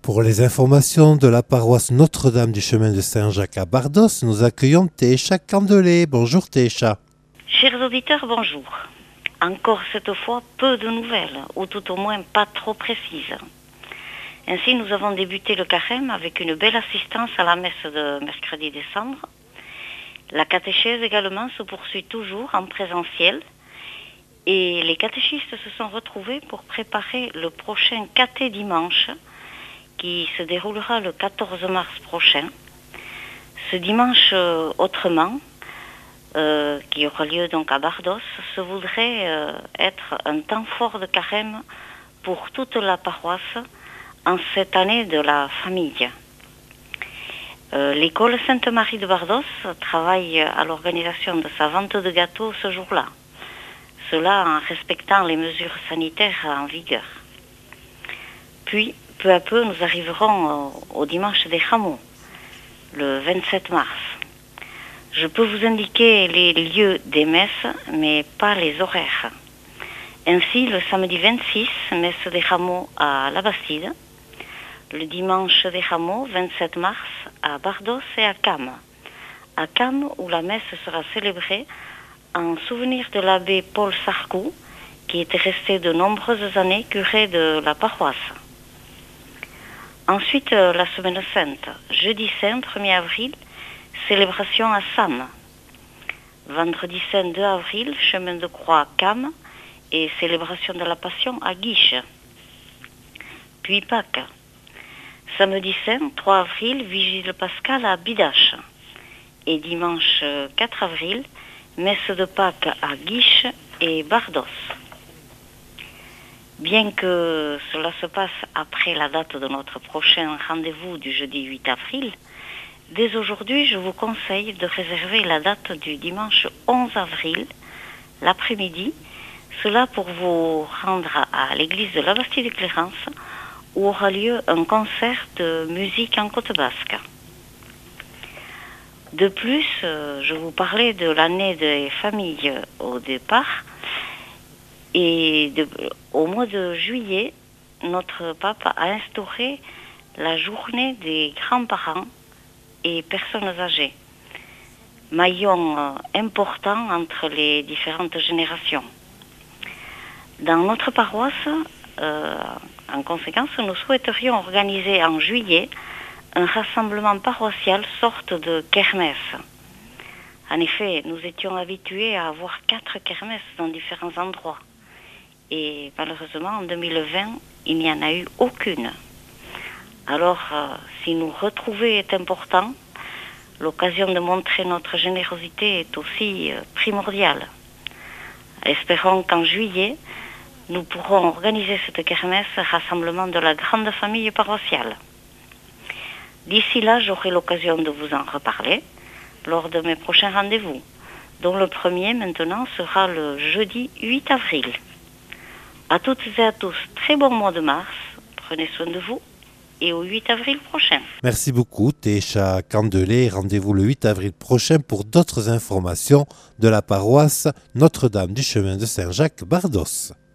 Pour les informations de la paroisse Notre-Dame du chemin de Saint-Jacques à Bardos, nous accueillons Técha Candelet. Bonjour Técha. Chers auditeurs, bonjour. Encore cette fois, peu de nouvelles, ou tout au moins pas trop précises. Ainsi, nous avons débuté le carême avec une belle assistance à la messe de mercredi décembre. La catéchèse également se poursuit toujours en présentiel. Et les catéchistes se sont retrouvés pour préparer le prochain caté dimanche, qui se déroulera le 14 mars prochain. Ce dimanche autrement, qui aura lieu donc à Bardos, se voudrait être un temps fort de carême pour toute la paroisse en cette année de la famille. L'école Sainte-Marie de Bardos travaille à l'organisation de sa vente de gâteaux ce jour-là. Cela en respectant les mesures sanitaires en vigueur. Puis, peu à peu, nous arriverons au dimanche des Rameaux, le 27 mars. Je peux vous indiquer les lieux des messes, mais pas les horaires. Ainsi, le samedi 26, messe des Rameaux à la Bastide. Le dimanche des Rameaux, 27 mars, à Bardos et à Cam. À Cam, où la messe sera célébrée en souvenir de l'abbé Paul Sarcou, qui était resté de nombreuses années curé de la paroisse. Ensuite, la Semaine Sainte, jeudi saint, 1er avril, célébration à Sam. Vendredi saint, 2 avril, chemin de croix à Cam et célébration de la Passion à Guiche. Puis Pâques. Samedi saint, 3 avril, vigile pascale à Bidache. Et dimanche 4 avril, messe de Pâques à Guiche et Bardos. Bien que cela se passe après la date de notre prochain rendez-vous du jeudi 8 avril, dès aujourd'hui, je vous conseille de réserver la date du dimanche 11 avril, l'après-midi, cela pour vous rendre à l'église de la Bastide-Clérance, où aura lieu un concert de musique en Côte Basque. De plus, je vous parlais de l'année des familles au départ, et au mois de juillet, notre pape a instauré la journée des grands-parents et personnes âgées, maillon important entre les différentes générations. Dans notre paroisse, en conséquence, nous souhaiterions organiser en juillet un rassemblement paroissial sorte de kermesse. En effet, nous étions habitués à avoir 4 kermesses dans différents endroits. Et malheureusement, en 2020, il n'y en a eu aucune. Alors, si nous retrouver est important, l'occasion de montrer notre générosité est aussi primordiale. Espérons qu'en juillet, nous pourrons organiser cette kermesse rassemblement de la grande famille paroissiale. D'ici là, j'aurai l'occasion de vous en reparler lors de mes prochains rendez-vous, dont le premier maintenant sera le jeudi 8 avril. À toutes et à tous, très bon mois de mars, prenez soin de vous et au 8 avril prochain. Merci beaucoup Técha Candelet. Rendez-vous le 8 avril prochain pour d'autres informations de la paroisse Notre-Dame du chemin de Saint-Jacques Bardos.